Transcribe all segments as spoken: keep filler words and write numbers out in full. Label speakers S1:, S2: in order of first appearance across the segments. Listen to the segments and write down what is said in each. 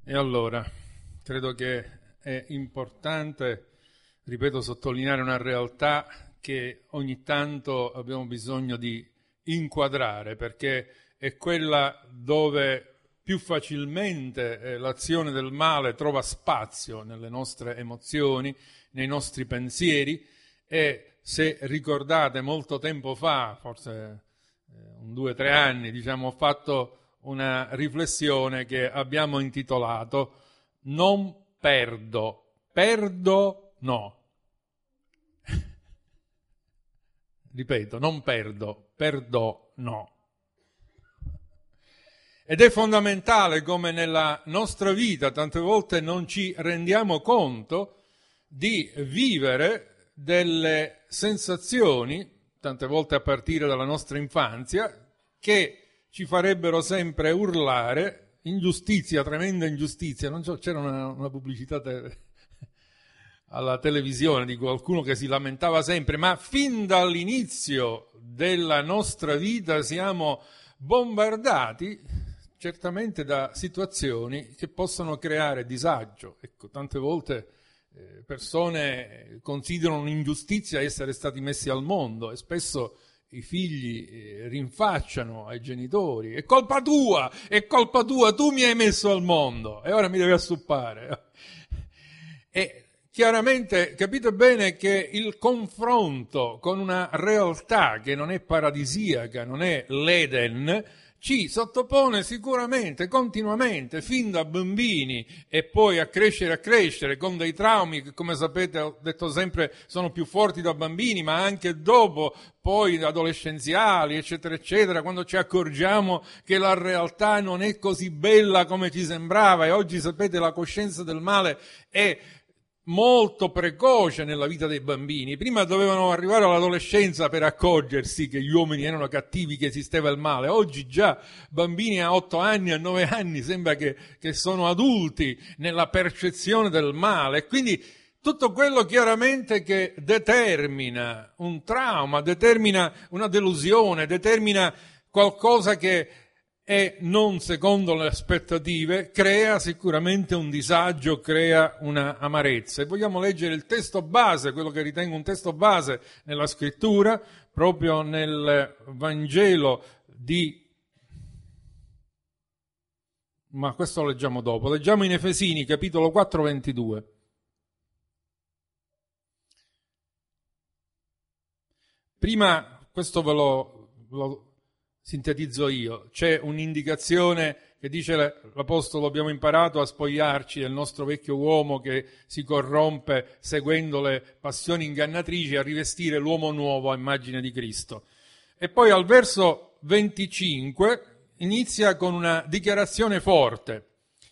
S1: E allora, credo che è importante, ripeto, sottolineare una realtà che ogni tanto abbiamo bisogno di inquadrare, perché è quella dove più facilmente eh, l'azione del male trova spazio nelle nostre emozioni, nei nostri pensieri. E se ricordate, molto tempo fa, forse eh, un due o tre anni, diciamo, ho fatto una riflessione che abbiamo intitolato "Non perdo, perdo no". Ripeto, non perdo, perdo no. Ed è fondamentale come nella nostra vita tante volte non ci rendiamo conto di vivere delle sensazioni, tante volte a partire dalla nostra infanzia, che ci farebbero sempre urlare ingiustizia, tremenda ingiustizia. Non so, c'era una, una pubblicità te- alla televisione di qualcuno che si lamentava sempre, ma fin dall'inizio della nostra vita siamo bombardati certamente da situazioni che possono creare disagio. Ecco, tante volte eh, persone considerano un'ingiustizia essere stati messi al mondo e spesso i figli eh, rinfacciano ai genitori: è colpa tua, è colpa tua, tu mi hai messo al mondo e ora mi devi assuppare. E chiaramente capite bene che il confronto con una realtà che non è paradisiaca, non è l'Eden, ci sottopone sicuramente, continuamente, fin da bambini e poi a crescere a crescere con dei traumi che, come sapete, ho detto sempre, sono più forti da bambini, ma anche dopo, poi adolescenziali, eccetera, eccetera, quando ci accorgiamo che la realtà non è così bella come ci sembrava. E oggi, sapete, la coscienza del male è molto precoce nella vita dei bambini. Prima dovevano arrivare all'adolescenza per accorgersi che gli uomini erano cattivi, che esisteva il male. Oggi già bambini a otto anni, a nove anni sembra che, che sono adulti nella percezione del male. Quindi tutto quello chiaramente che determina un trauma, determina una delusione, determina qualcosa che e non secondo le aspettative, crea sicuramente un disagio, crea una amarezza. E vogliamo leggere il testo base, quello che ritengo un testo base nella scrittura, proprio nel Vangelo di... ma questo lo leggiamo dopo. Leggiamo in Efesini, capitolo quattro, ventidue. Prima, questo ve lo... ve lo sintetizzo io, c'è un'indicazione che dice l'Apostolo: abbiamo imparato a spogliarci del nostro vecchio uomo che si corrompe seguendo le passioni ingannatrici, a rivestire l'uomo nuovo a immagine di Cristo. E poi al verso venticinque inizia con una dichiarazione forte: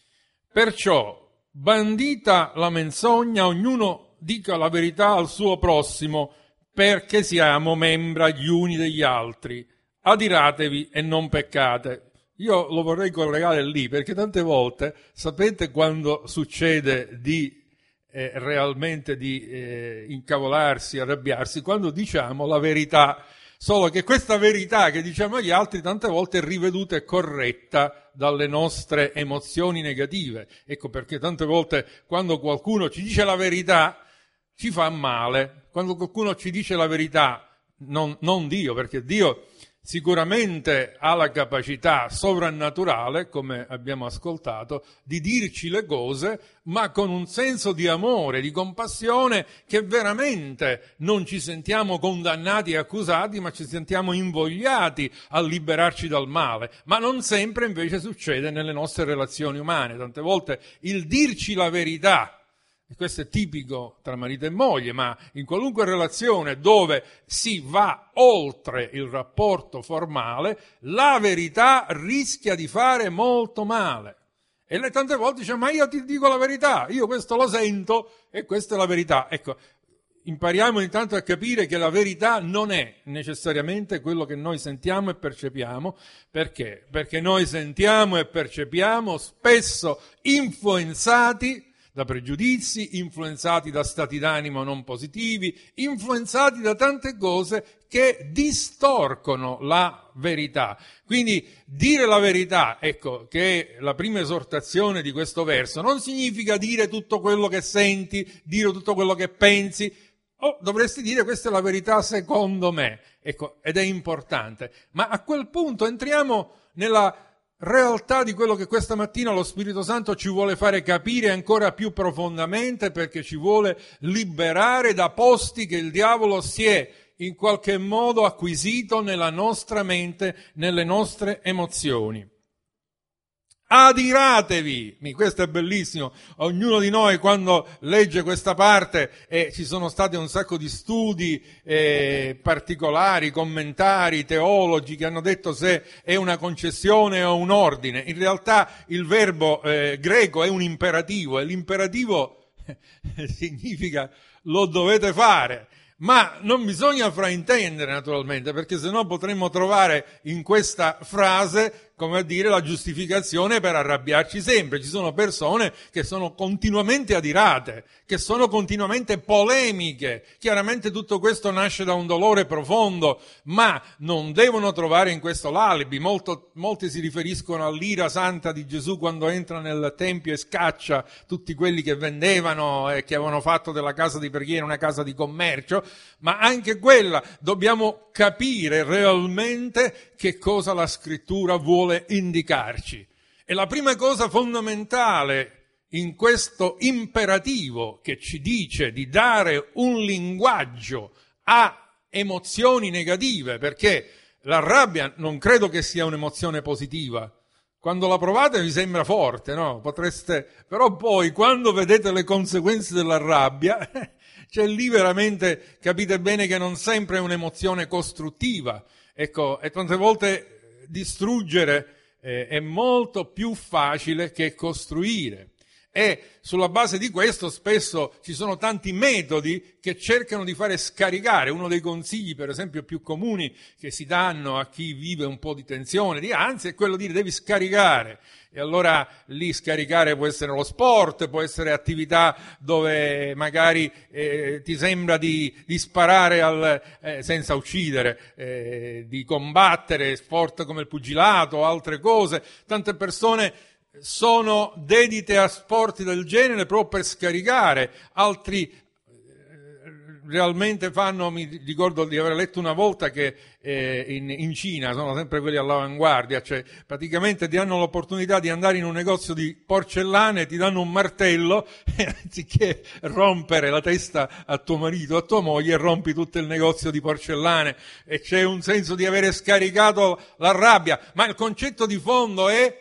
S1: perciò, bandita la menzogna, ognuno dica la verità al suo prossimo, perché siamo membra gli uni degli altri. Adiratevi e non peccate. Io lo vorrei collegare lì, perché tante volte, sapete quando succede di eh, realmente di eh, incavolarsi, arrabbiarsi? Quando diciamo la verità, solo che questa verità che diciamo agli altri tante volte è riveduta e corretta dalle nostre emozioni negative. Ecco perché tante volte quando qualcuno ci dice la verità ci fa male. Quando qualcuno ci dice la verità, non, non Dio, perché Dio sicuramente ha la capacità sovrannaturale, come abbiamo ascoltato, di dirci le cose, ma con un senso di amore, di compassione, che veramente non ci sentiamo condannati e accusati, ma ci sentiamo invogliati a liberarci dal male. Ma non sempre invece succede nelle nostre relazioni umane. Tante volte il dirci la verità, e questo è tipico tra marito e moglie, ma in qualunque relazione dove si va oltre il rapporto formale, la verità rischia di fare molto male. E lei tante volte dice: ma io ti dico la verità, io questo lo sento e questa è la verità. Ecco, impariamo intanto a capire che la verità non è necessariamente quello che noi sentiamo e percepiamo. Perché? Perché noi sentiamo e percepiamo spesso influenzati da pregiudizi, influenzati da stati d'animo non positivi, influenzati da tante cose che distorcono la verità. Quindi dire la verità, ecco, che è la prima esortazione di questo verso, non significa dire tutto quello che senti, dire tutto quello che pensi. Oh, dovresti dire questa è la verità secondo me, ecco, ed è importante. Ma a quel punto entriamo nella realtà di quello che questa mattina lo Spirito Santo ci vuole fare capire ancora più profondamente, perché ci vuole liberare da posti che il diavolo si è in qualche modo acquisito nella nostra mente, nelle nostre emozioni. Adiratevi, questo è bellissimo, ognuno di noi quando legge questa parte, e ci sono stati un sacco di studi eh, particolari, commentari, teologi che hanno detto se è una concessione o un ordine. In realtà il verbo eh, greco è un imperativo, e l'imperativo significa lo dovete fare. Ma non bisogna fraintendere naturalmente, perché sennò potremmo trovare in questa frase, come a dire, la giustificazione per arrabbiarci sempre. Ci sono persone che sono continuamente adirate, che sono continuamente polemiche. Chiaramente tutto questo nasce da un dolore profondo, ma non devono trovare in questo l'alibi. Molto, molti si riferiscono all'ira santa di Gesù quando entra nel Tempio e scaccia tutti quelli che vendevano e che avevano fatto della casa di preghiera una casa di commercio, ma anche quella dobbiamo capire realmente che cosa la Scrittura vuole indicarci. E la prima cosa fondamentale in questo imperativo che ci dice di dare un linguaggio a emozioni negative, perché la rabbia non credo che sia un'emozione positiva. Quando la provate vi sembra forte, no? Potreste, però poi quando vedete le conseguenze della rabbia, cioè lì veramente capite bene che non sempre è un'emozione costruttiva. Ecco, e tante volte distruggere eh, è molto più facile che costruire. E sulla base di questo spesso ci sono tanti metodi che cercano di fare scaricare. Uno dei consigli, per esempio, più comuni che si danno a chi vive un po' di tensione, di ansia, è quello di dire devi scaricare. E allora lì scaricare può essere lo sport, può essere attività dove magari eh, ti sembra di, di sparare al, eh, senza uccidere, eh, di combattere, sport come il pugilato o altre cose. Tante persone sono dedite a sport del genere proprio per scaricare, altri eh, realmente fanno, mi ricordo di aver letto una volta che eh, in, in Cina, sono sempre quelli all'avanguardia, cioè praticamente ti danno l'opportunità di andare in un negozio di porcellane, ti danno un martello e anziché rompere la testa a tuo marito, a tua moglie, rompi tutto il negozio di porcellane, e c'è un senso di avere scaricato la rabbia, ma il concetto di fondo è: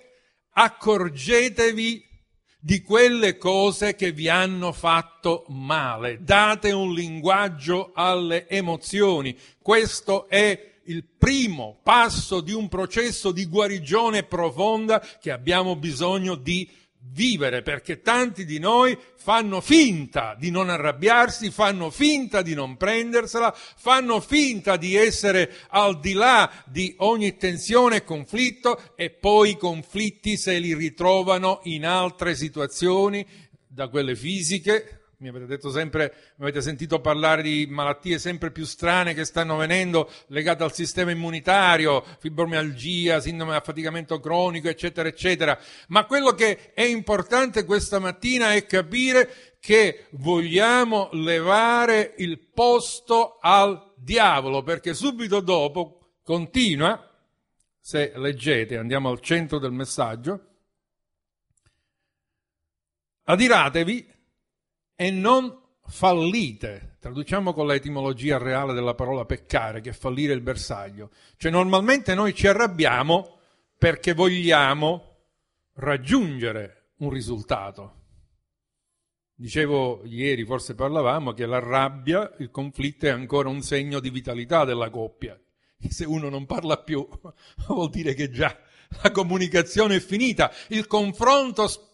S1: accorgetevi di quelle cose che vi hanno fatto male, date un linguaggio alle emozioni. Questo è il primo passo di un processo di guarigione profonda che abbiamo bisogno di vivere, perché tanti di noi fanno finta di non arrabbiarsi, fanno finta di non prendersela, fanno finta di essere al di là di ogni tensione e conflitto, e poi i conflitti se li ritrovano in altre situazioni, da quelle fisiche. Mi avete detto sempre, mi avete sentito parlare di malattie sempre più strane che stanno venendo legate al sistema immunitario, fibromialgia, sindrome di affaticamento cronico, eccetera, eccetera. Ma quello che è importante questa mattina è capire che vogliamo levare il posto al diavolo, perché subito dopo continua, se leggete, andiamo al centro del messaggio, adiratevi e non fallite. Traduciamo con la etimologia reale della parola peccare, che è fallire il bersaglio. Cioè normalmente noi ci arrabbiamo perché vogliamo raggiungere un risultato. Dicevo ieri, forse parlavamo, che la rabbia, il conflitto è ancora un segno di vitalità della coppia. Se uno non parla più vuol dire che già la comunicazione è finita. Il confronto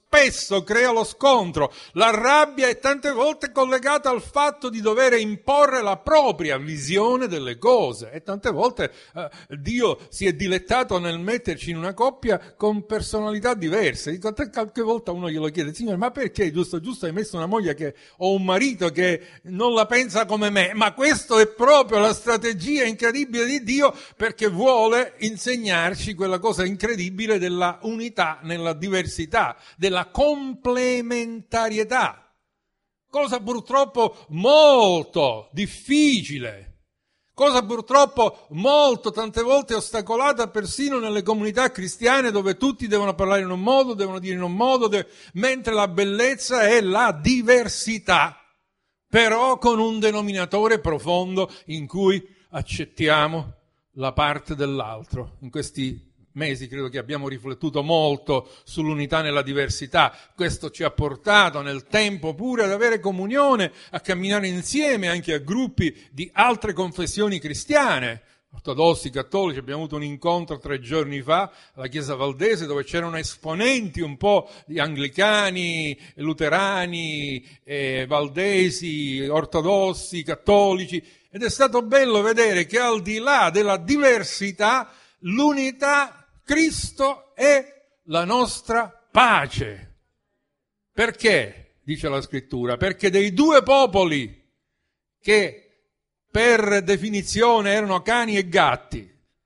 S1: spesso crea lo scontro. La rabbia è tante volte collegata al fatto di dover imporre la propria visione delle cose, e tante volte eh, Dio si è dilettato nel metterci in una coppia con personalità diverse. Qualche volta uno glielo chiede: Signore, ma perché giusto giusto hai messo una moglie che o un marito che non la pensa come me? Ma questo è proprio la strategia incredibile di Dio, perché vuole insegnarci quella cosa incredibile della unità nella diversità, della complementarietà, cosa purtroppo molto difficile, cosa purtroppo molto tante volte ostacolata persino nelle comunità cristiane, dove tutti devono parlare in un modo, devono dire in un modo, de- mentre la bellezza è la diversità, però con un denominatore profondo in cui accettiamo la parte dell'altro. In questi mesi credo che abbiamo riflettuto molto sull'unità nella diversità. Questo ci ha portato nel tempo pure ad avere comunione, a camminare insieme anche a gruppi di altre confessioni cristiane, ortodossi, cattolici. Abbiamo avuto un incontro tre giorni fa alla Chiesa Valdese, dove c'erano esponenti un po' di anglicani, luterani, eh, valdesi, ortodossi, cattolici, ed è stato bello vedere che al di là della diversità, l'unità, Cristo è la nostra pace. Perché? Dice la Scrittura, perché dei due popoli che per definizione erano cani e gatti,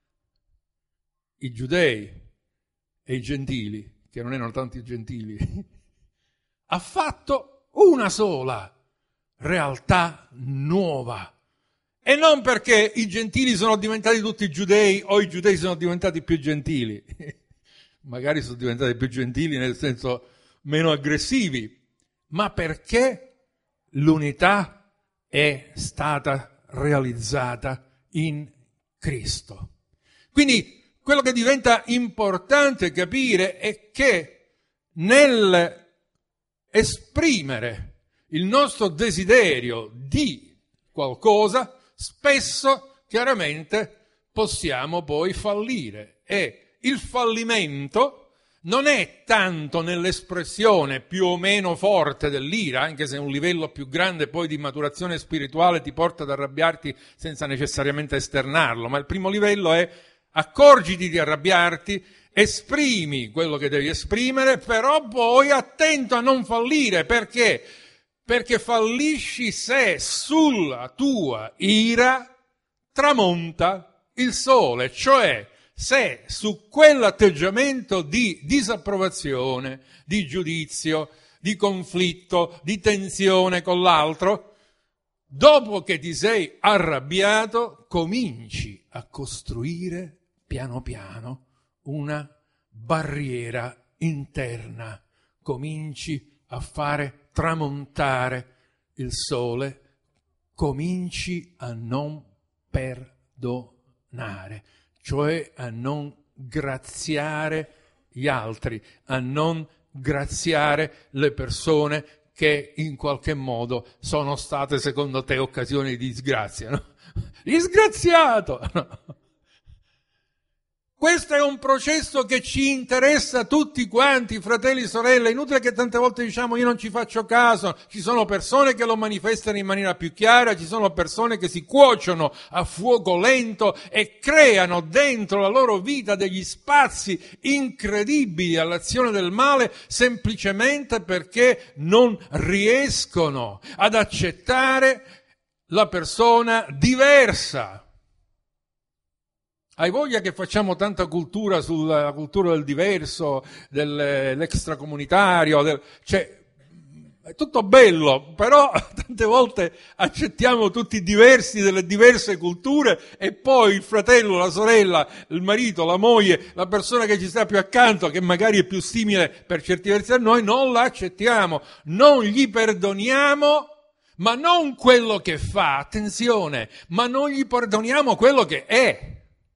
S1: i giudei e i gentili, che non erano tanti gentili, ha fatto una sola realtà nuova. E non perché i gentili sono diventati tutti giudei o i giudei sono diventati più gentili. Magari sono diventati più gentili nel senso meno aggressivi, ma perché l'unità è stata realizzata in Cristo. Quindi quello che diventa importante capire è che nel esprimere il nostro desiderio di qualcosa, spesso, chiaramente, possiamo poi fallire, e il fallimento non è tanto nell'espressione più o meno forte dell'ira, anche se un livello più grande poi di maturazione spirituale ti porta ad arrabbiarti senza necessariamente esternarlo, ma il primo livello è: accorgiti di arrabbiarti, esprimi quello che devi esprimere, però poi attento a non fallire. Perché? Perché fallisci se sulla tua ira tramonta il sole, cioè se su quell'atteggiamento di disapprovazione, di giudizio, di conflitto, di tensione con l'altro, dopo che ti sei arrabbiato, cominci a costruire piano piano una barriera interna, cominci a fare tramontare il sole, cominci a non perdonare, cioè a non graziare gli altri, a non graziare le persone che in qualche modo sono state secondo te occasioni di disgrazia, no? Disgraziato! No. Questo è un processo che ci interessa tutti quanti, fratelli e sorelle. È inutile che tante volte diciamo: io non ci faccio caso. Ci sono persone che lo manifestano in maniera più chiara, ci sono persone che si cuociono a fuoco lento e creano dentro la loro vita degli spazi incredibili all'azione del male, semplicemente perché non riescono ad accettare la persona diversa. Hai voglia che facciamo tanta cultura sulla cultura del diverso, dell'extracomunitario, del, cioè, è tutto bello, però tante volte accettiamo tutti diversi delle diverse culture e poi il fratello, la sorella, il marito, la moglie, la persona che ci sta più accanto, che magari è più simile per certi versi a noi, non la accettiamo, non gli perdoniamo, ma non quello che fa, attenzione, ma non gli perdoniamo quello che è.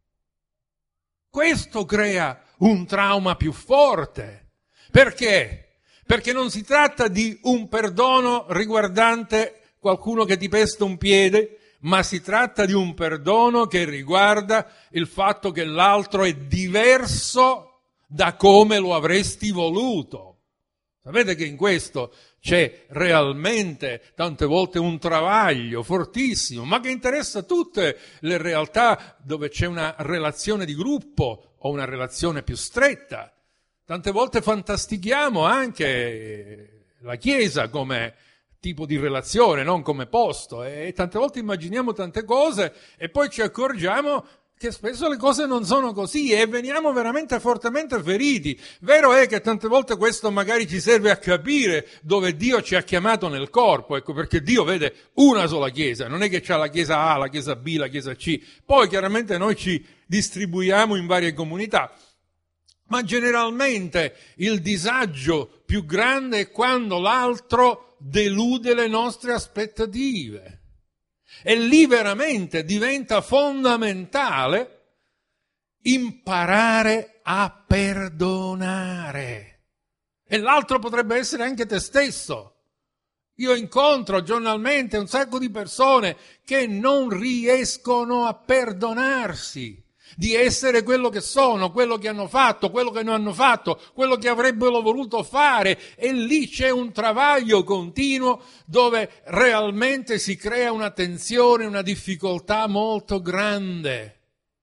S1: Questo crea un trauma più forte. Perché? Perché non si tratta di un perdono riguardante qualcuno che ti pesta un piede, ma si tratta di un perdono che riguarda il fatto che l'altro è diverso da come lo avresti voluto. Sapete che in questo c'è realmente tante volte un travaglio fortissimo, ma che interessa tutte le realtà dove c'è una relazione di gruppo o una relazione più stretta. Tante volte fantastichiamo anche la Chiesa come tipo di relazione, non come posto, e tante volte immaginiamo tante cose e poi ci accorgiamo che spesso le cose non sono così e veniamo veramente fortemente feriti. Vero è che tante volte questo magari ci serve a capire dove Dio ci ha chiamato nel corpo, ecco perché Dio vede una sola Chiesa, non è che c'ha la Chiesa A, la Chiesa B, la Chiesa C, poi chiaramente noi ci distribuiamo in varie comunità. Ma generalmente il disagio più grande è quando l'altro delude le nostre aspettative. E lì veramente diventa fondamentale imparare a perdonare. E l'altro potrebbe essere anche te stesso. Io incontro giornalmente un sacco di persone che non riescono a perdonarsi di essere quello che sono, quello che hanno fatto, quello che non hanno fatto, quello che avrebbero voluto fare, e lì c'è un travaglio continuo dove realmente si crea una tensione, una difficoltà molto grande.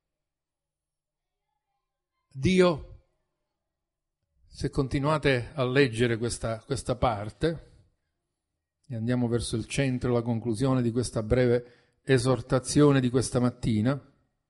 S1: Dio, se continuate a leggere questa, questa parte, e andiamo verso il centro e la conclusione di questa breve esortazione di questa mattina,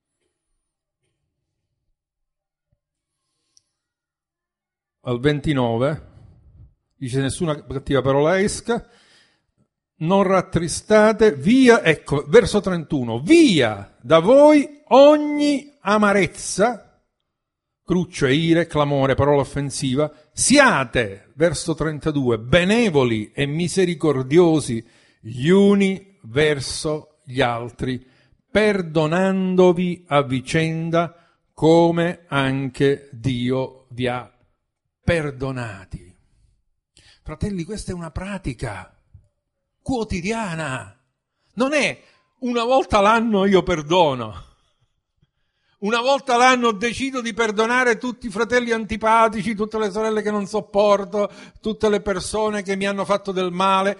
S1: al ventinove, dice: nessuna cattiva parola esca, non rattristate, via, ecco, verso trentuno, via da voi ogni amarezza, cruccio e ire, clamore, parola offensiva, siate, verso trentadue, benevoli e misericordiosi gli uni verso gli altri, perdonandovi a vicenda come anche Dio vi ha perdonati. Fratelli, questa è una pratica quotidiana. Non è una volta l'anno io perdono. Una volta l'anno decido di perdonare tutti i fratelli antipatici, tutte le sorelle che non sopporto, tutte le persone che mi hanno fatto del male.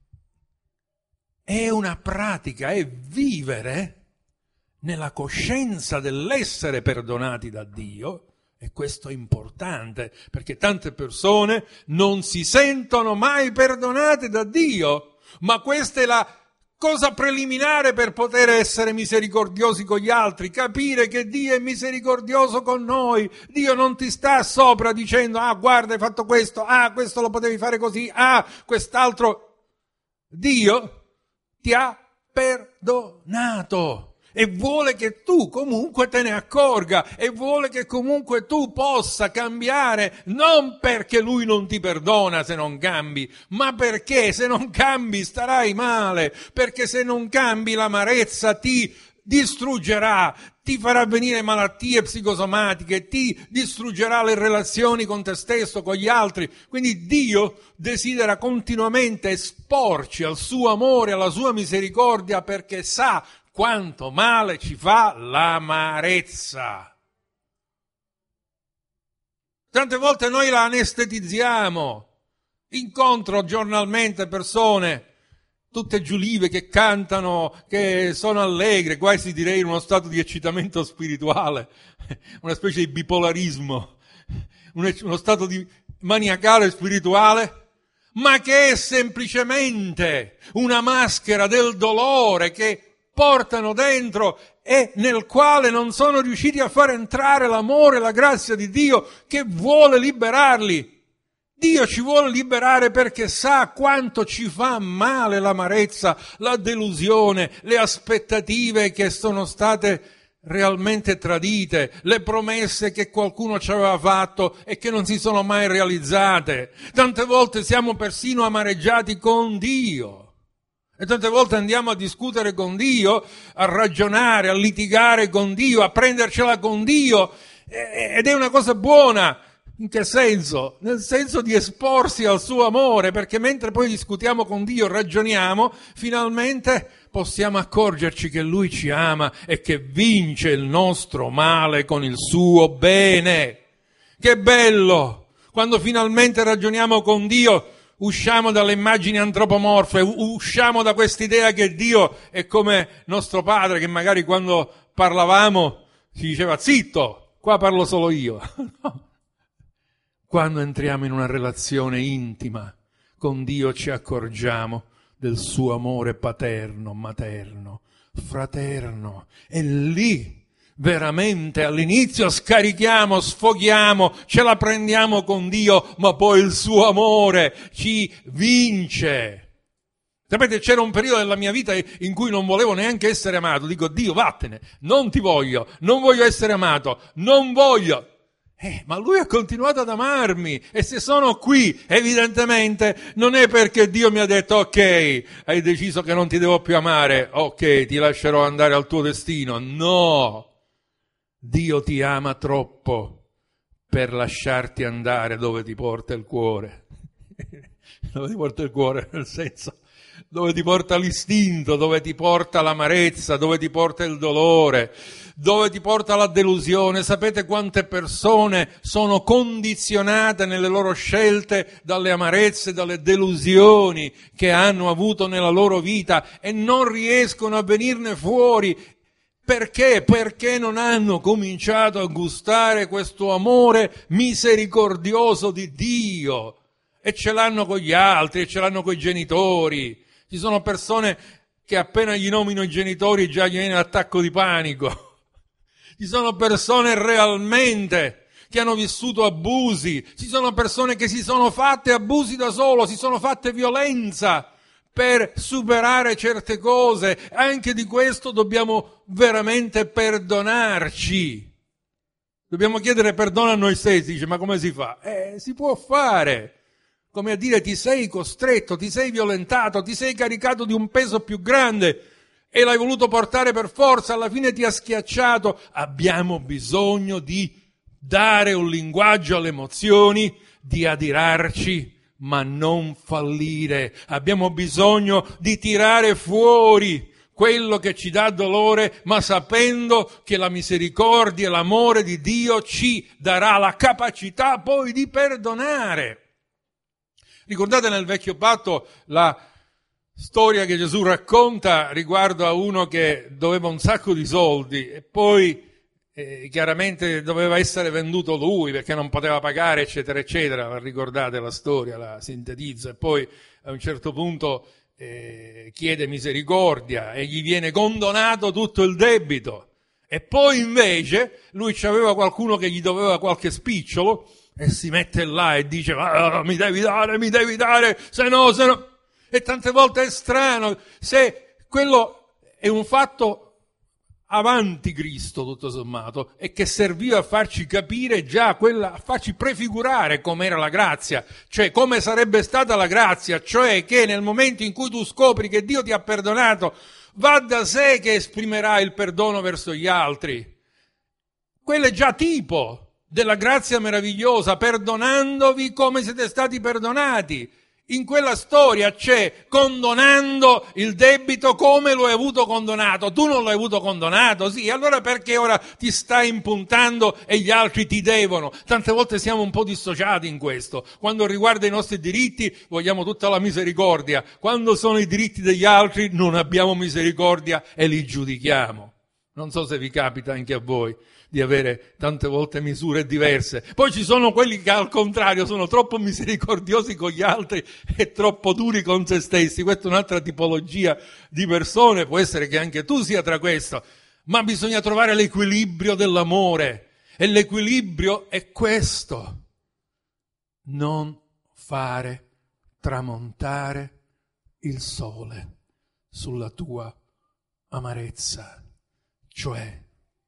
S1: È una pratica, è vivere nella coscienza dell'essere perdonati da Dio. E questo è importante, perché tante persone non si sentono mai perdonate da Dio, ma questa è la cosa preliminare per poter essere misericordiosi con gli altri, capire che Dio è misericordioso con noi. Dio non ti sta sopra dicendo: ah, guarda, hai fatto questo, ah, questo lo potevi fare così, ah, quest'altro. Dio ti ha perdonato. E vuole che tu comunque te ne accorga, e vuole che comunque tu possa cambiare, non perché lui non ti perdona se non cambi, ma perché se non cambi starai male, perché se non cambi l'amarezza ti distruggerà, ti farà venire malattie psicosomatiche, ti distruggerà le relazioni con te stesso, con gli altri. Quindi Dio desidera continuamente esporci al suo amore, alla sua misericordia, perché sa quanto male ci fa l'amarezza. Tante volte noi la anestetizziamo. Incontro giornalmente persone tutte giulive che cantano, che sono allegre, quasi direi in uno stato di eccitamento spirituale, una specie di bipolarismo, uno stato di maniacale spirituale, ma che è semplicemente una maschera del dolore che portano dentro e nel quale non sono riusciti a far entrare l'amore e la grazia di Dio che vuole liberarli. Dio ci vuole liberare perché sa quanto ci fa male l'amarezza, la delusione, le aspettative che sono state realmente tradite, le promesse che qualcuno ci aveva fatto e che non si sono mai realizzate. Tante volte siamo persino amareggiati con Dio. E tante volte andiamo a discutere con Dio, a ragionare, a litigare con Dio, a prendercela con Dio, ed è una cosa buona. In che senso? Nel senso di esporsi al suo amore, perché mentre poi discutiamo con Dio, ragioniamo, finalmente possiamo accorgerci che Lui ci ama e che vince il nostro male con il suo bene. Che bello! Quando finalmente ragioniamo con Dio, usciamo dalle immagini antropomorfe, usciamo da quest'idea che Dio è come nostro padre, che magari quando parlavamo ci diceva zitto, qua parlo solo io. No. Quando entriamo in una relazione intima con Dio ci accorgiamo del suo amore paterno, materno, fraterno. E lì veramente all'inizio scarichiamo, sfoghiamo, ce la prendiamo con Dio, ma poi il suo amore ci vince. Sapete, c'era un periodo della mia vita in cui non volevo neanche essere amato. Dico, Dio, vattene, non ti voglio, non voglio essere amato, non voglio. Eh, ma lui ha continuato ad amarmi, e se sono qui, evidentemente, non è perché Dio mi ha detto, ok, hai deciso che non ti devo più amare, ok, ti lascerò andare al tuo destino. No, Dio ti ama troppo per lasciarti andare dove ti porta il cuore. Dove ti porta il cuore, nel senso, dove ti porta l'istinto, dove ti porta l'amarezza, dove ti porta il dolore, dove ti porta la delusione. Sapete quante persone sono condizionate nelle loro scelte dalle amarezze, dalle delusioni che hanno avuto nella loro vita e non riescono a venirne fuori. Perché? Perché non hanno cominciato a gustare questo amore misericordioso di Dio. E ce l'hanno con gli altri, e ce l'hanno con i genitori. Ci sono persone che appena gli nomino i genitori già gli viene l'attacco di panico. Ci sono persone realmente che hanno vissuto abusi. Ci sono persone che si sono fatte abusi da solo, si sono fatte violenza per superare certe cose. Anche di questo dobbiamo veramente perdonarci. Dobbiamo chiedere perdono a noi stessi. Dice, ma come si fa? Eh, si può fare. Come a dire, ti sei costretto, ti sei violentato, ti sei caricato di un peso più grande e l'hai voluto portare per forza, alla fine ti ha schiacciato. Abbiamo bisogno di dare un linguaggio alle emozioni, di adirarci, ma non fallire. Abbiamo bisogno di tirare fuori quello che ci dà dolore, ma sapendo che la misericordia e l'amore di Dio ci darà la capacità poi di perdonare. Ricordate nel Vecchio Patto la storia che Gesù racconta riguardo a uno che doveva un sacco di soldi e poi eh, chiaramente doveva essere venduto lui perché non poteva pagare, eccetera, eccetera. La ricordate la storia, la sintetizzo, e poi a un certo punto eh, chiede misericordia e gli viene condonato tutto il debito. E poi invece lui c'aveva qualcuno che gli doveva qualche spicciolo, e si mette là e dice, ah, mi devi dare, mi devi dare, se no, se no. E tante volte è strano, se quello è un fatto avanti Cristo, tutto sommato, e che serviva a farci capire già, quella, a farci prefigurare com'era la grazia, cioè come sarebbe stata la grazia, cioè che nel momento in cui tu scopri che Dio ti ha perdonato, va da sé che esprimerà il perdono verso gli altri. Quello è già tipo della grazia meravigliosa, perdonandovi come siete stati perdonati. In quella storia c'è condonando il debito come lo hai avuto condonato. Tu non l'hai avuto condonato, sì, allora perché ora ti stai impuntando e gli altri ti devono? Tante volte siamo un po' dissociati in questo. Quando riguarda i nostri diritti vogliamo tutta la misericordia. Quando sono i diritti degli altri non abbiamo misericordia e li giudichiamo. Non so se vi capita anche a voi di avere tante volte misure diverse. Poi ci sono quelli che al contrario sono troppo misericordiosi con gli altri e troppo duri con se stessi. Questa è un'altra tipologia di persone, può essere che anche tu sia tra questo, ma bisogna trovare l'equilibrio dell'amore, e l'equilibrio è questo: non fare tramontare il sole sulla tua amarezza, cioè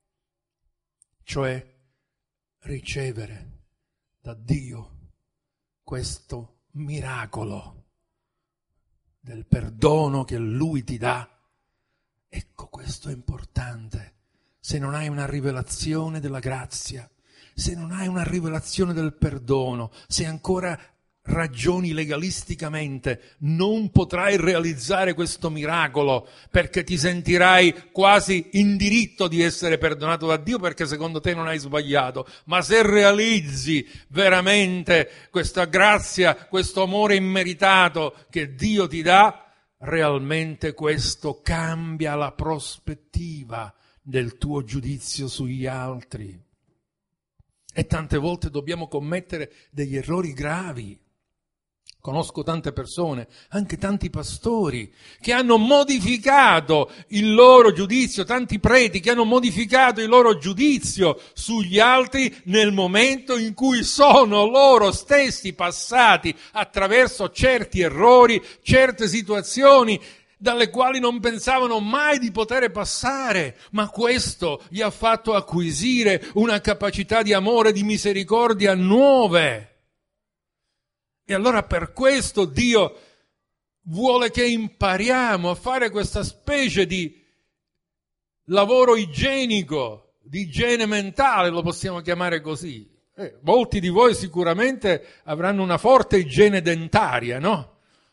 S1: cioè ricevere da Dio questo miracolo del perdono che Lui ti dà. Ecco, questo è importante. Se non hai una rivelazione della grazia, se non hai una rivelazione del perdono, se ancora ragioni legalisticamente, non potrai realizzare questo miracolo perché ti sentirai quasi in diritto di essere perdonato da Dio perché secondo te non hai sbagliato. Ma se realizzi veramente questa grazia, questo amore immeritato che Dio ti dà, realmente questo cambia la prospettiva del tuo giudizio sugli altri. E tante volte dobbiamo commettere degli errori gravi. Conosco tante persone, anche tanti pastori, che hanno modificato il loro giudizio, tanti preti che hanno modificato il loro giudizio sugli altri nel momento in cui sono loro stessi passati attraverso certi errori, certe situazioni dalle quali non pensavano mai di poter passare, ma questo gli ha fatto acquisire una capacità di amore e di misericordia nuove. E allora per questo Dio vuole che impariamo a fare questa specie di lavoro igienico, di igiene mentale, lo possiamo chiamare così. Eh, molti di voi sicuramente avranno una forte igiene dentaria, no?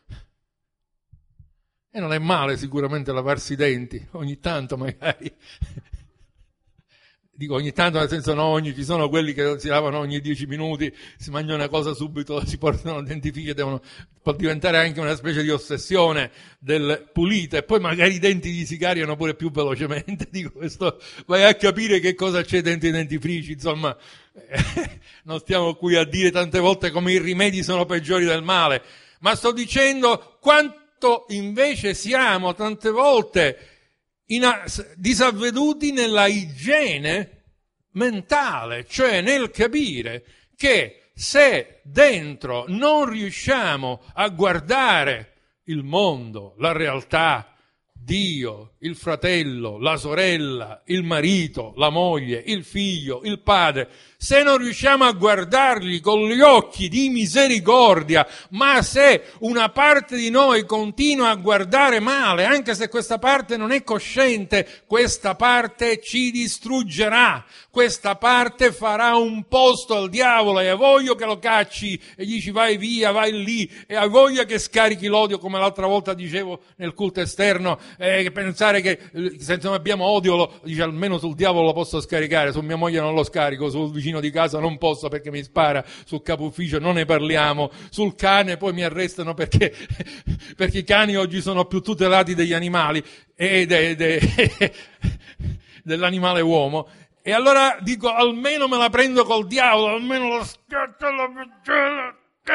S1: E non è male sicuramente lavarsi i denti, ogni tanto magari. Dico ogni tanto nel senso non ogni, ci sono quelli che si lavano ogni dieci minuti, si mangiano una cosa subito, si portano il dentifricio, devono, può diventare anche una specie di ossessione del pulito e poi magari i denti gli si caricano pure più velocemente. Dico questo, vai a capire che cosa c'è dentro i dentifrici, insomma, eh, non stiamo qui a dire tante volte come i rimedi sono peggiori del male, ma sto dicendo quanto invece siamo tante volte In a, disavveduti nella igiene mentale, cioè nel capire che se dentro non riusciamo a guardare il mondo, la realtà, Dio, il fratello, la sorella, il marito, la moglie, il figlio, il padre, se non riusciamo a guardarli con gli occhi di misericordia, ma se una parte di noi continua a guardare male, anche se questa parte non è cosciente, questa parte ci distruggerà, questa parte farà un posto al diavolo e ha voglia che lo cacci e gli dici vai via, vai lì, e ha voglia che scarichi l'odio, come l'altra volta dicevo nel culto esterno, eh, pensare che se non abbiamo odio, lo, dice almeno sul diavolo lo posso scaricare, su mia moglie non lo scarico, sul vicino di casa non posso perché mi spara, sul capo ufficio non ne parliamo, sul cane poi mi arrestano perché, perché i cani oggi sono più tutelati degli animali e de, de, dell'animale uomo. E allora dico almeno me la prendo col diavolo, almeno lo schiaccio alla...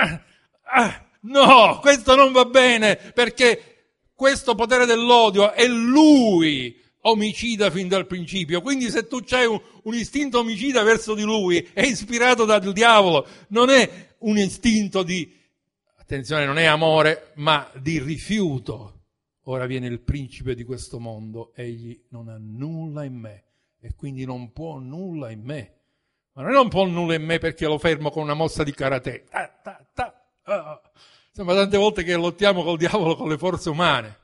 S1: Ah, no, questo non va bene perché questo potere dell'odio è lui omicida fin dal principio, quindi se tu c'hai un, un istinto omicida verso di lui è ispirato dal diavolo, non è un istinto di, attenzione, non è amore, ma di rifiuto. Ora viene il principe di questo mondo, egli non ha nulla in me e quindi non può nulla in me, ma non può nulla in me perché lo fermo con una mossa di karate. Ta, ta, ta. Ah. Insomma, tante volte che lottiamo col diavolo con le forze umane.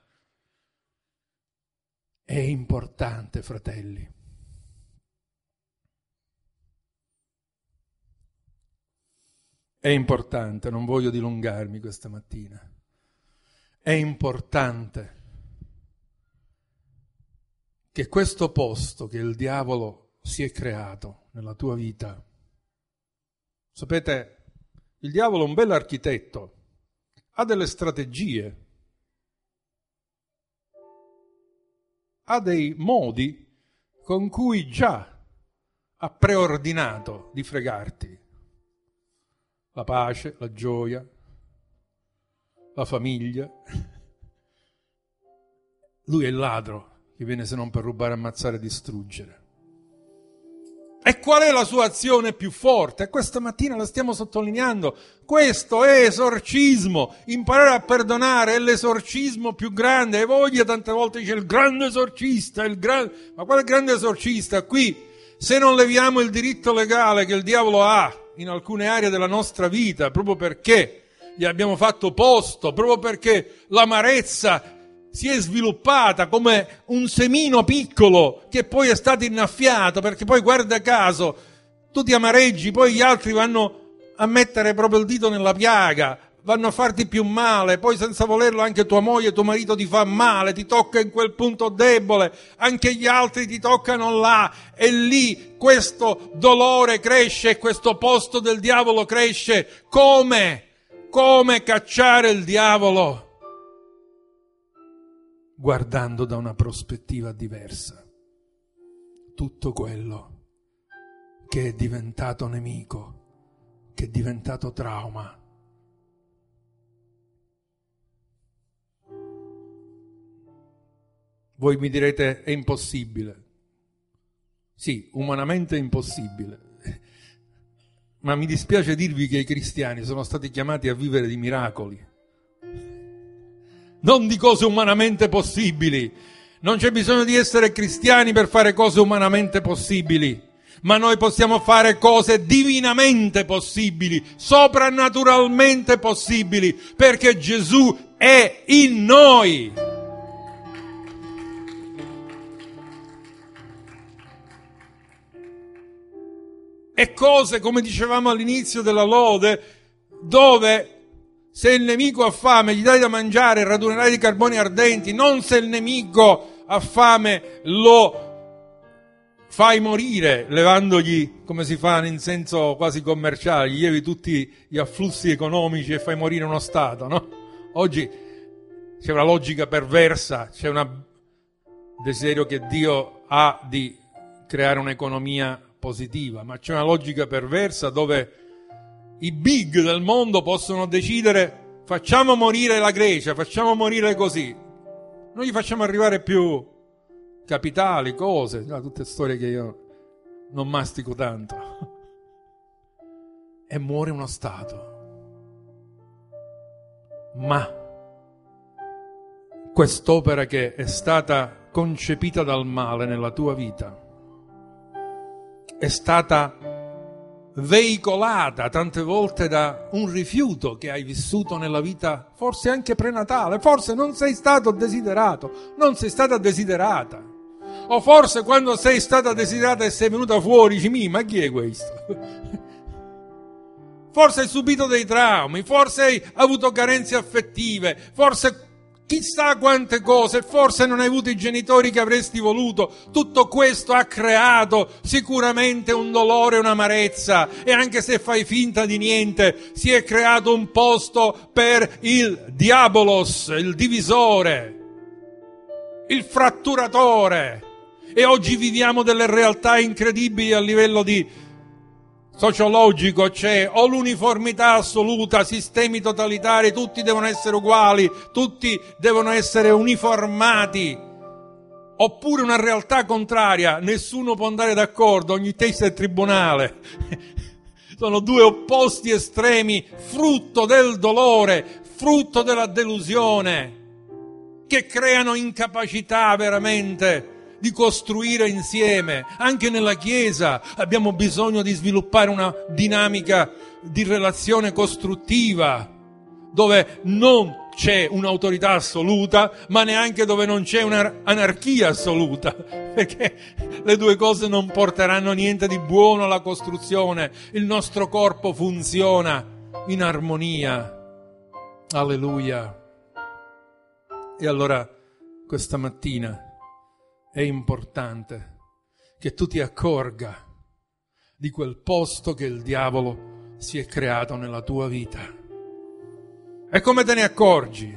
S1: È importante, fratelli. È importante, non voglio dilungarmi questa mattina. È importante che questo posto che il diavolo si è creato nella tua vita, sapete, il diavolo è un bel architetto, ha delle strategie, ha dei modi con cui già ha preordinato di fregarti. La pace, la gioia, la famiglia. Lui è il ladro che viene se non per rubare, ammazzare e distruggere. E qual è la sua azione più forte? Questa mattina la stiamo sottolineando. Questo è esorcismo. Imparare a perdonare è l'esorcismo più grande. E voglia tante volte dice il grande esorcista, il gran... ma quale grande esorcista? Qui, se non leviamo il diritto legale che il diavolo ha in alcune aree della nostra vita, proprio perché gli abbiamo fatto posto, proprio perché l'amarezza si è sviluppata come un semino piccolo che poi è stato innaffiato, perché poi guarda caso tu ti amareggi, poi gli altri vanno a mettere proprio il dito nella piaga, vanno a farti più male, poi senza volerlo anche tua moglie, tuo marito ti fa male, ti tocca in quel punto debole, anche gli altri ti toccano là, e lì questo dolore cresce, questo posto del diavolo cresce. Come? Come cacciare il diavolo? Guardando da una prospettiva diversa tutto quello che è diventato nemico, che è diventato trauma. Voi mi direte, è impossibile. Sì, umanamente è impossibile. Ma mi dispiace dirvi che i cristiani sono stati chiamati a vivere di miracoli, non di cose umanamente possibili. Non c'è bisogno di essere cristiani per fare cose umanamente possibili, ma noi possiamo fare cose divinamente possibili, soprannaturalmente possibili, perché Gesù è in noi. E cose, come dicevamo all'inizio della lode, dove se il nemico ha fame gli dai da mangiare, radunerai di carboni ardenti, non se il nemico ha fame lo fai morire, levandogli, come si fa in senso quasi commerciale, gli levi tutti gli afflussi economici e fai morire uno Stato, no? Oggi c'è una logica perversa, c'è un desiderio che Dio ha di creare un'economia positiva, ma c'è una logica perversa dove i big del mondo possono decidere: facciamo morire la Grecia, facciamo morire così, noi gli facciamo arrivare più capitali, cose, no, tutte storie che io non mastico tanto, e muore uno Stato. Ma quest'opera che è stata concepita dal male nella tua vita è stata veicolata tante volte da un rifiuto che hai vissuto nella vita, forse anche prenatale, forse non sei stato desiderato, non sei stata desiderata, o forse quando sei stata desiderata e sei venuta fuori dici: mi, ma chi è questo? Forse hai subito dei traumi, forse hai avuto carenze affettive, forse chissà quante cose, forse non hai avuto i genitori che avresti voluto. Tutto questo ha creato sicuramente un dolore, un'amarezza, e anche se fai finta di niente, si è creato un posto per il diabolos, il divisore, il fratturatore. E oggi viviamo delle realtà incredibili a livello di sociologico, c'è o l'uniformità assoluta, sistemi totalitari, tutti devono essere uguali, tutti devono essere uniformati, oppure una realtà contraria, nessuno può andare d'accordo, ogni testa è tribunale. Sono due opposti estremi, frutto del dolore, frutto della delusione, che creano incapacità veramente di costruire insieme. Anche nella Chiesa abbiamo bisogno di sviluppare una dinamica di relazione costruttiva, dove non c'è un'autorità assoluta, ma neanche dove non c'è un'anarchia assoluta, perché le due cose non porteranno niente di buono alla costruzione. Il nostro corpo funziona in armonia. Alleluia. E allora questa mattina è importante che tu ti accorga di quel posto che il diavolo si è creato nella tua vita. E come te ne accorgi?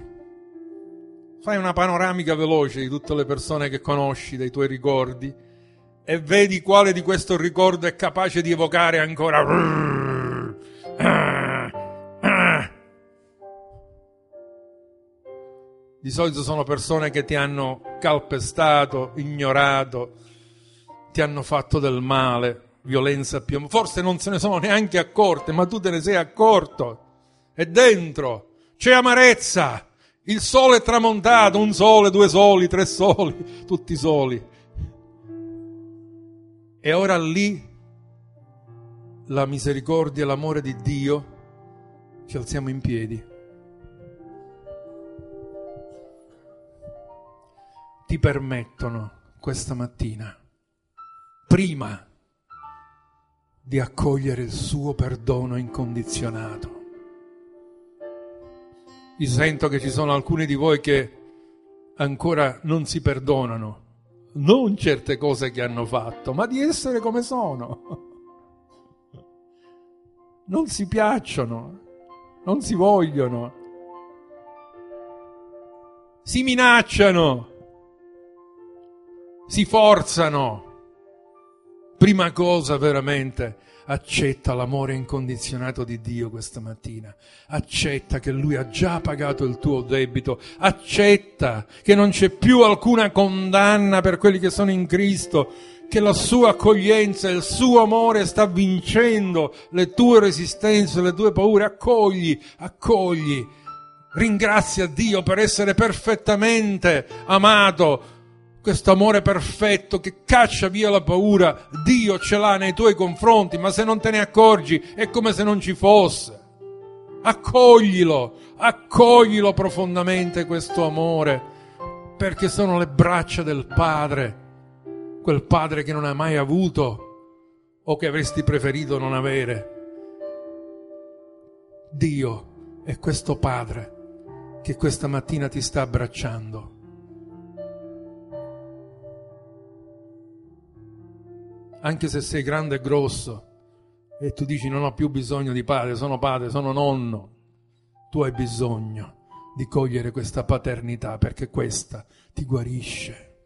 S1: Fai una panoramica veloce di tutte le persone che conosci, dei tuoi ricordi, e vedi quale di questo ricordo è capace di evocare ancora. Di solito sono persone che ti hanno calpestato, ignorato, ti hanno fatto del male, violenza più... Forse non se ne sono neanche accorte, ma tu te ne sei accorto. E dentro c'è amarezza. Il sole è tramontato, un sole, due soli, tre soli, tutti soli. E ora lì la misericordia e l'amore di Dio, ci alziamo in piedi. Ti permettono questa mattina, prima di accogliere il suo perdono incondizionato. Io sento che ci sono alcuni di voi che ancora non si perdonano, non certe cose che hanno fatto, ma di essere come sono. Non si piacciono, non si vogliono, si minacciano, si forzano. Prima cosa, veramente, accetta l'amore incondizionato di Dio questa mattina. Accetta che Lui ha già pagato il tuo debito. Accetta che non c'è più alcuna condanna per quelli che sono in Cristo, che la sua accoglienza, il suo amore sta vincendo le tue resistenze, le tue paure. Accogli, accogli. Ringrazia Dio per essere perfettamente amato. Questo amore perfetto che caccia via la paura, Dio ce l'ha nei tuoi confronti, ma se non te ne accorgi è come se non ci fosse. Accoglilo, accoglilo profondamente questo amore, perché sono le braccia del Padre, quel Padre che non hai mai avuto o che avresti preferito non avere. Dio è questo Padre che questa mattina ti sta abbracciando. Anche se sei grande e grosso e tu dici non ho più bisogno di padre, sono padre, sono nonno, tu hai bisogno di cogliere questa paternità, perché questa ti guarisce.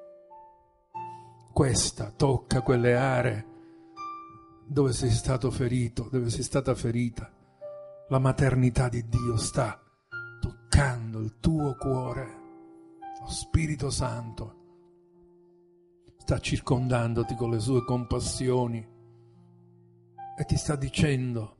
S1: Questa tocca quelle aree dove sei stato ferito, dove sei stata ferita. La maternità di Dio sta toccando il tuo cuore. Lo Spirito Santo sta circondandoti con le sue compassioni e ti sta dicendo: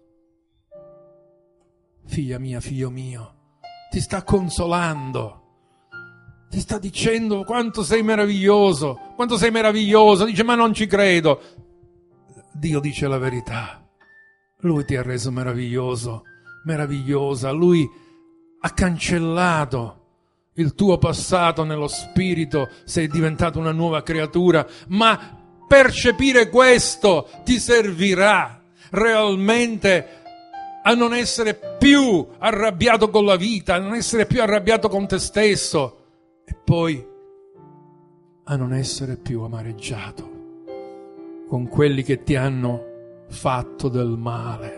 S1: figlia mia, figlio mio, ti sta consolando, ti sta dicendo quanto sei meraviglioso, quanto sei meraviglioso. Dice: ma non ci credo. Dio dice la verità. Lui ti ha reso meraviglioso, meravigliosa. Lui ha cancellato il tuo passato nello spirito, sei diventato una nuova creatura, ma percepire questo ti servirà realmente a non essere più arrabbiato con la vita, a non essere più arrabbiato con te stesso e poi a non essere più amareggiato con quelli che ti hanno fatto del male.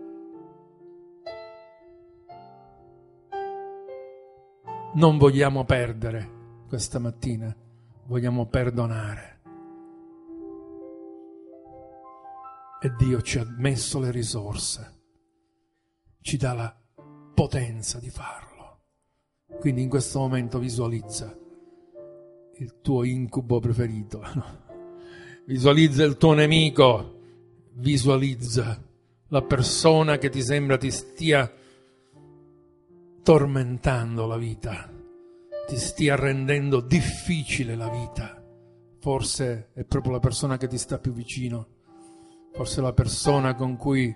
S1: Non vogliamo perdere questa mattina, vogliamo perdonare. E Dio ci ha messo le risorse, ci dà la potenza di farlo. Quindi in questo momento visualizza il tuo incubo preferito, no? Visualizza il tuo nemico, visualizza la persona che ti sembra ti stia tormentando la vita, ti stia rendendo difficile la vita. Forse è proprio la persona che ti sta più vicino, forse la persona con cui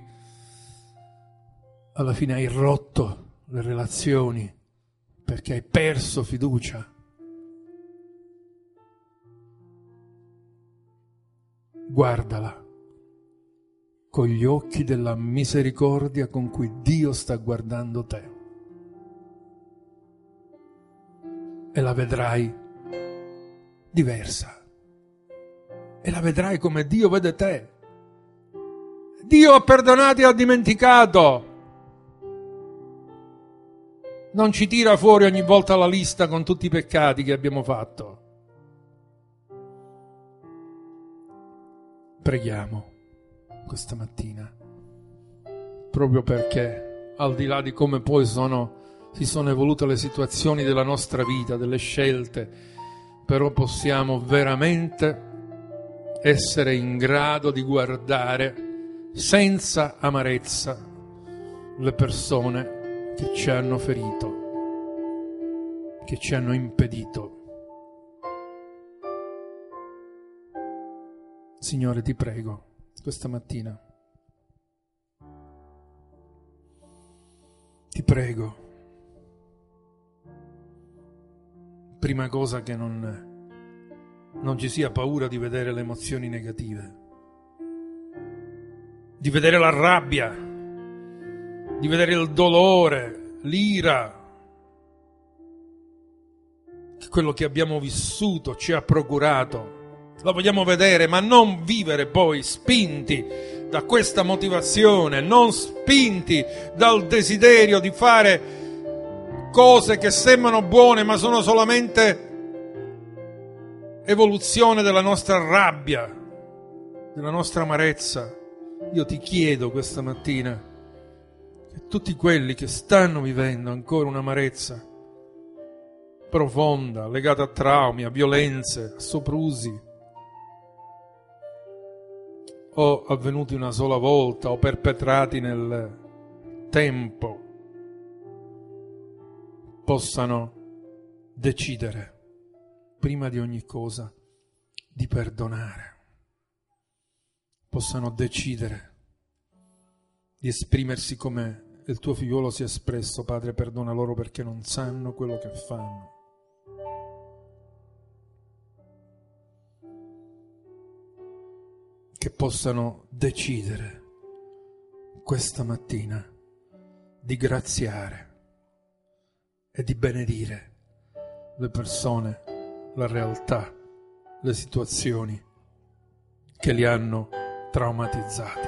S1: alla fine hai rotto le relazioni perché hai perso fiducia. Guardala con gli occhi della misericordia con cui Dio sta guardando te. E la vedrai diversa. E la vedrai come Dio vede te. Dio ha perdonato e ha dimenticato. Non ci tira fuori ogni volta la lista con tutti i peccati che abbiamo fatto. Preghiamo questa mattina, proprio perché al di là di come poi sono si sono evolute le situazioni della nostra vita, delle scelte, però possiamo veramente essere in grado di guardare senza amarezza le persone che ci hanno ferito, che ci hanno impedito. Signore, ti prego, questa mattina, ti prego, prima cosa che non, non ci sia paura di vedere le emozioni negative, di vedere la rabbia, di vedere il dolore, l'ira, che quello che abbiamo vissuto ci ha procurato. La vogliamo vedere, ma non vivere poi spinti da questa motivazione, non spinti dal desiderio di fare cose che sembrano buone, ma sono solamente evoluzione della nostra rabbia, della nostra amarezza. Io ti chiedo questa mattina che tutti quelli che stanno vivendo ancora un'amarezza profonda, legata a traumi, a violenze, a soprusi, o avvenuti una sola volta o perpetrati nel tempo, possano decidere prima di ogni cosa di perdonare, possano decidere di esprimersi come il tuo figliolo si è espresso: Padre, perdona loro perché non sanno quello che fanno. Che possano decidere questa mattina di graziare e di benedire le persone, la realtà, le situazioni che li hanno traumatizzati.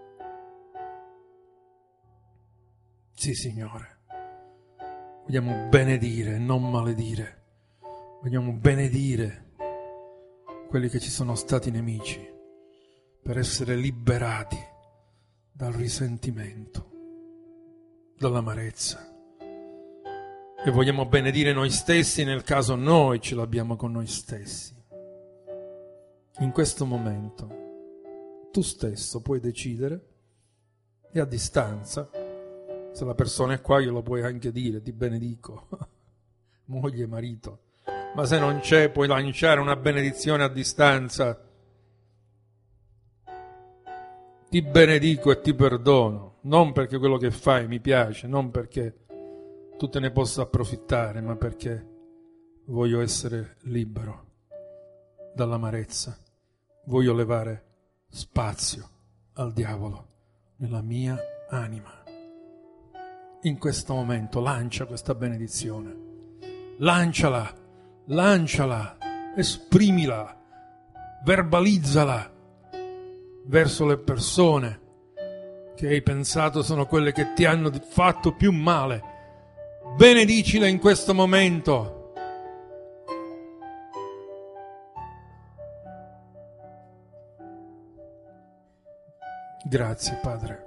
S1: Sì, Signore, vogliamo benedire e non maledire, vogliamo benedire quelli che ci sono stati nemici, per essere liberati dal risentimento, dall'amarezza. E vogliamo benedire noi stessi nel caso noi ce l'abbiamo con noi stessi. In questo momento tu stesso puoi decidere, e a distanza, se la persona è qua glielo puoi anche dire: ti benedico, moglie, marito. Ma se non c'è, puoi lanciare una benedizione a distanza: ti benedico e ti perdono, non perché quello che fai mi piace, non perché tu te ne possa approfittare, ma perché voglio essere libero dall'amarezza, voglio levare spazio al diavolo nella mia anima. In questo momento lancia questa benedizione, lanciala, lanciala, esprimila, verbalizzala verso le persone che hai pensato sono quelle che ti hanno fatto più male. Benedicile in questo momento. Grazie, Padre,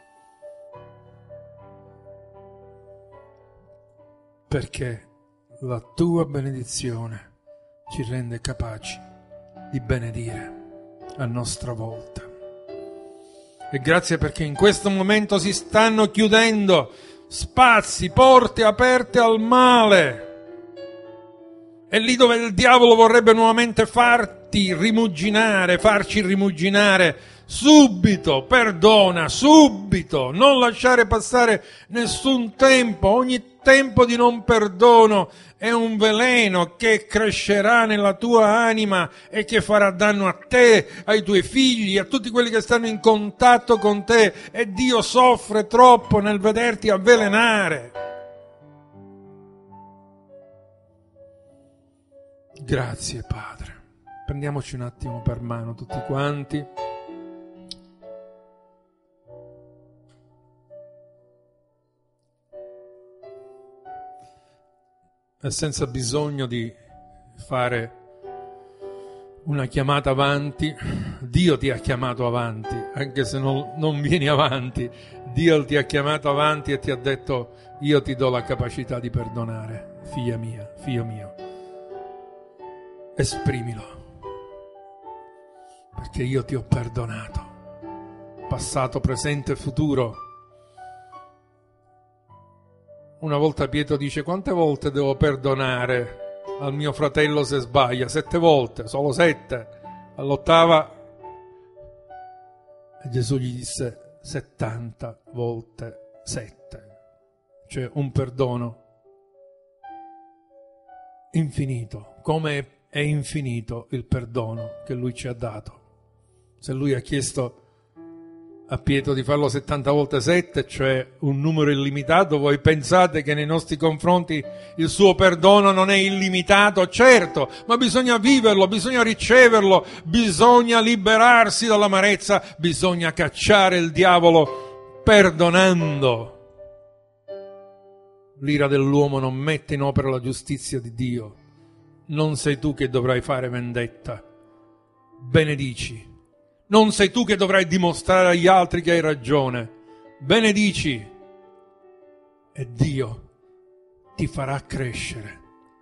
S1: perché la tua benedizione ci rende capaci di benedire a nostra volta. E grazie perché in questo momento si stanno chiudendo spazi, porte aperte al male. E lì dove il diavolo vorrebbe nuovamente farti rimuginare, farci rimuginare, subito, perdona, subito, non lasciare passare nessun tempo. Ogni tempo di non perdono è un veleno che crescerà nella tua anima e che farà danno a te, ai tuoi figli, a tutti quelli che stanno in contatto con te, e Dio soffre troppo nel vederti avvelenare. Grazie, Padre. Prendiamoci un attimo per mano tutti quanti. E senza bisogno di fare una chiamata avanti, Dio ti ha chiamato avanti, anche se non, non vieni avanti. Dio ti ha chiamato avanti e ti ha detto: io ti do la capacità di perdonare, figlia mia, figlio mio. Esprimilo, perché io ti ho perdonato, passato, presente e futuro. Una volta Pietro dice: quante volte devo perdonare al mio fratello se sbaglia? Sette volte, solo sette. All'ottava e Gesù gli disse settanta volte sette, cioè un perdono infinito, come è infinito il perdono che lui ci ha dato. Se lui ha chiesto a Pietro di farlo settanta volte sette, cioè un numero illimitato. Voi pensate che nei nostri confronti il suo perdono non è illimitato? Certo, ma bisogna viverlo, bisogna riceverlo, bisogna liberarsi dall'amarezza, bisogna cacciare il diavolo perdonando. L'ira dell'uomo non mette in opera la giustizia di Dio. Non sei tu che dovrai fare vendetta. Benedici. Non sei tu che dovrai dimostrare agli altri che hai ragione. Benedici. E Dio ti farà crescere.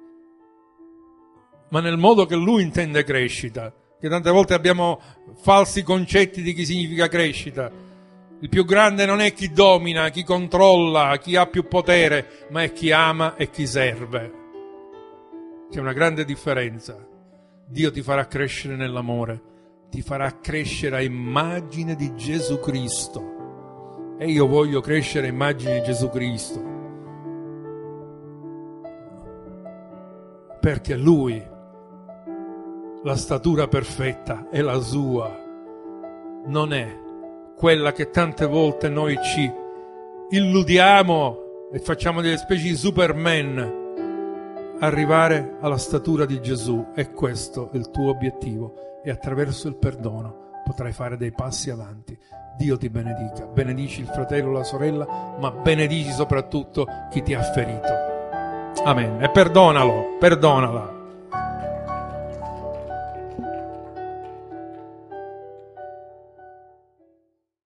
S1: Ma nel modo che Lui intende crescita, che tante volte abbiamo falsi concetti di chi significa crescita. Il più grande non è chi domina, chi controlla, chi ha più potere, ma è chi ama e chi serve. C'è una grande differenza. Dio ti farà crescere nell'amore, ti farà crescere a immagine di Gesù Cristo. E io voglio crescere a immagine di Gesù Cristo. Perché Lui, la statura perfetta è la sua, non è quella che tante volte noi ci illudiamo e facciamo delle specie di Superman. Arrivare alla statura di Gesù è questo il tuo obiettivo, e attraverso il perdono potrai fare dei passi avanti. Dio ti benedica, benedici il fratello, la sorella, ma benedici soprattutto chi ti ha ferito. Amen. E perdonalo, perdonala.